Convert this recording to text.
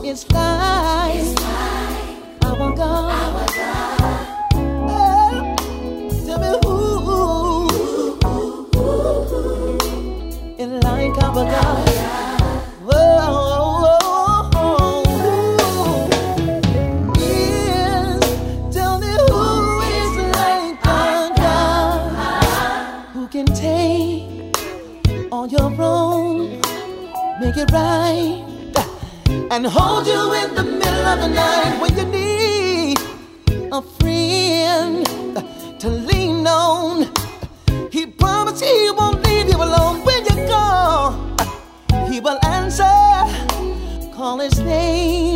It's like our God. Oh, tell me who is like our God. Tell me who is like our God, who can take all your wrong, make it right, and hold you in the middle of the night when you need a friend.